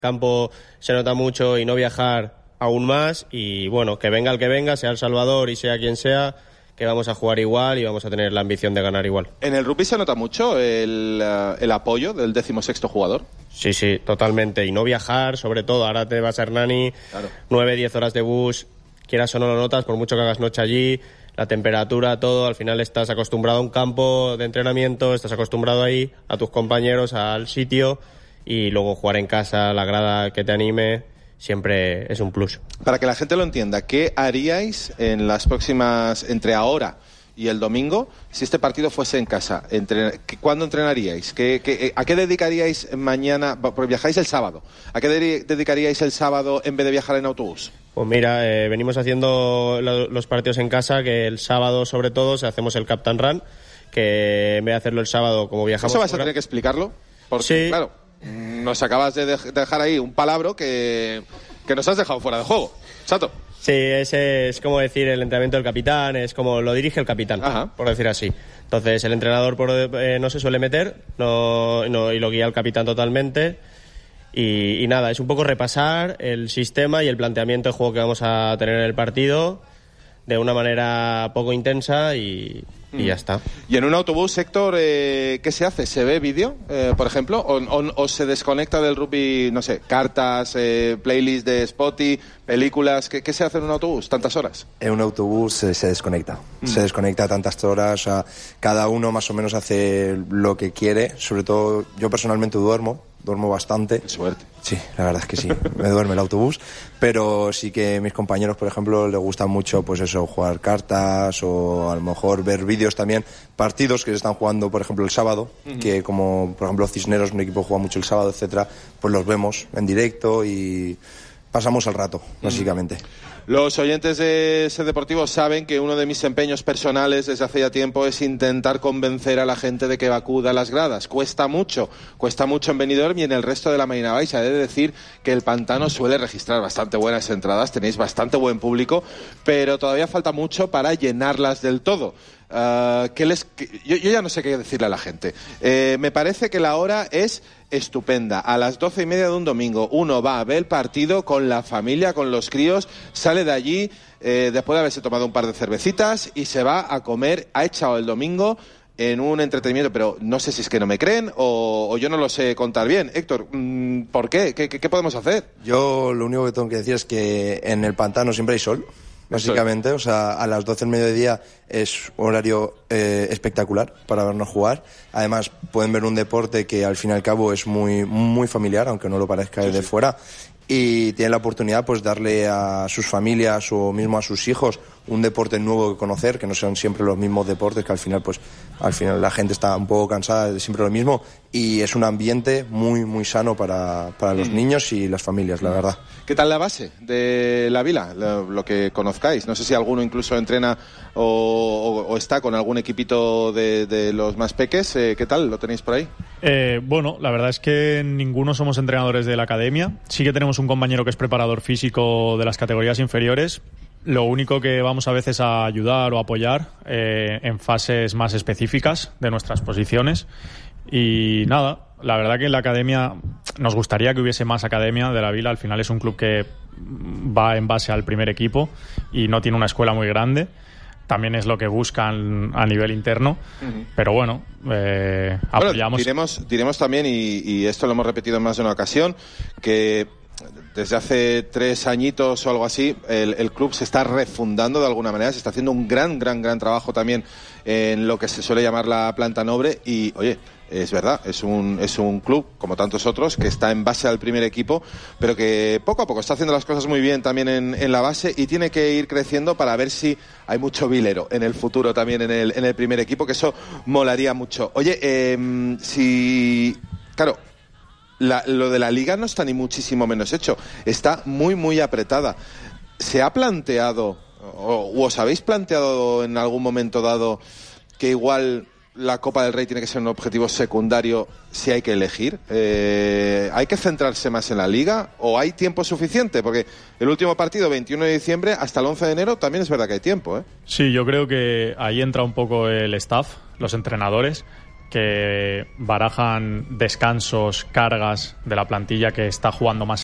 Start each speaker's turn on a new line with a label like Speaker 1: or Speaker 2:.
Speaker 1: campo se nota mucho y no viajar aún más, y bueno, que venga el que venga, sea El Salvador y sea quien sea, que vamos a jugar igual y vamos a tener la ambición de ganar igual.
Speaker 2: ¿En el rugby se nota mucho el apoyo del 16º jugador?
Speaker 1: Sí, totalmente, y no viajar, sobre todo, ahora te vas a Hernani, claro. 9-10 horas de bus, quieras o no lo notas, por mucho que hagas noche allí, la temperatura, todo, al final estás acostumbrado a un campo de entrenamiento, estás acostumbrado ahí, a tus compañeros, al sitio, y luego jugar en casa, la grada que te anime, siempre es un plus.
Speaker 2: Para que la gente lo entienda, ¿qué haríais en las próximas, entre ahora y el domingo, si este partido fuese en casa? ¿Cuándo entrenaríais? ¿A qué dedicaríais mañana? Porque viajáis el sábado. ¿A qué dedicaríais el sábado en vez de viajar en autobús?
Speaker 1: Pues mira, venimos haciendo los partidos en casa, que el sábado sobre todo hacemos el Captain Run, que en vez de hacerlo el sábado como viajamos...
Speaker 2: ¿Eso vas a tener que explicarlo? Porque, sí. Claro, nos acabas de dejar ahí un palabro que nos has dejado fuera de juego. Chato.
Speaker 1: Sí, ese es como decir el entrenamiento del capitán, es como lo dirige el capitán, ajá, por decir así. Entonces el entrenador no se suele meter y lo guía el capitán totalmente. Y nada, es un poco repasar el sistema y el planteamiento de juego que vamos a tener en el partido de una manera poco intensa y ya está.
Speaker 2: ¿Y en un autobús, Héctor, qué se hace? ¿Se ve vídeo, por ejemplo? ¿O se desconecta del rugby, no sé, cartas, playlist de Spotify, películas? ¿Qué se hace en un autobús tantas horas?
Speaker 3: En un autobús se desconecta. Se desconecta tantas horas. O sea, cada uno más o menos hace lo que quiere. Sobre todo, yo personalmente duermo bastante.
Speaker 2: Qué suerte.
Speaker 3: Sí, la verdad es que sí, me duerme el autobús, pero sí que mis compañeros, por ejemplo, les gusta mucho, pues eso, jugar cartas o a lo mejor ver vídeos también, partidos que se están jugando, por ejemplo, el sábado, que como, por ejemplo, Cisneros, un equipo juega mucho el sábado, etcétera, pues los vemos en directo y pasamos el rato, básicamente.
Speaker 2: Los oyentes de Ser Deportivo saben que uno de mis empeños personales desde hace ya tiempo es intentar convencer a la gente de que acuda a las gradas. Cuesta mucho en Benidorm y en el resto de la Marina Baixa. He de decir que el Pantano suele registrar bastante buenas entradas, tenéis bastante buen público, pero todavía falta mucho para llenarlas del todo. Yo ya no sé qué decirle a la gente. Me parece que la hora es estupenda. A las 12:30 de un domingo uno va a ver el partido con la familia, con los críos, sale de allí después de haberse tomado un par de cervecitas y se va a comer, ha echado el domingo en un entretenimiento, pero no sé si es que no me creen o yo no lo sé contar bien. Héctor, ¿por qué? ¿Qué podemos hacer?
Speaker 3: Yo lo único que tengo que decir es que en el Pantano siempre hay sol. Básicamente, o sea, a las 12 del mediodía es un horario espectacular para vernos jugar. Además, pueden ver un deporte que al fin y al cabo es muy, muy familiar, aunque no lo parezca desde fuera. Y tienen la oportunidad, pues, darle a sus familias o mismo a sus hijos un deporte nuevo que conocer, que no sean siempre los mismos deportes, que al final la gente está un poco cansada de siempre lo mismo, y es un ambiente muy, muy sano para los niños y las familias, la verdad.
Speaker 2: ¿Qué tal la base de la Vila? Lo que conozcáis. No sé si alguno incluso entrena o está con algún equipito de los más peques. ¿Qué tal? ¿Lo tenéis por ahí?
Speaker 4: Bueno, la verdad es que ninguno somos entrenadores de la academia. Sí que tenemos un compañero que es preparador físico de las categorías inferiores. Lo único que vamos a veces a ayudar o apoyar en fases más específicas de nuestras posiciones. Y nada, la verdad que en la academia nos gustaría que hubiese más academia de la Vila. Al final es un club que va en base al primer equipo y no tiene una escuela muy grande. También es lo que buscan a nivel interno, pero bueno, apoyamos.
Speaker 2: Diremos también, y esto lo hemos repetido en más de una ocasión, que desde hace 3 añitos o algo así, el club se está refundando de alguna manera, se está haciendo un gran trabajo también en lo que se suele llamar la planta noble y, oye, es verdad, es un club, como tantos otros, que está en base al primer equipo, pero que poco a poco está haciendo las cosas muy bien también en la base y tiene que ir creciendo para ver si hay mucho vilero en el futuro también en el primer equipo, que eso molaría mucho. Oye, claro, lo de la liga no está ni muchísimo menos hecho, está muy apretada. ¿Se ha planteado, o os habéis planteado en algún momento dado, que igual la Copa del Rey tiene que ser un objetivo secundario si hay que elegir? ¿Hay que centrarse más en la Liga o hay tiempo suficiente? Porque el último partido, 21 de diciembre, hasta el 11 de enero, también es verdad que hay tiempo, ¿eh?
Speaker 4: Sí, yo creo que ahí entra un poco el staff, los entrenadores, que barajan descansos, cargas de la plantilla que está jugando más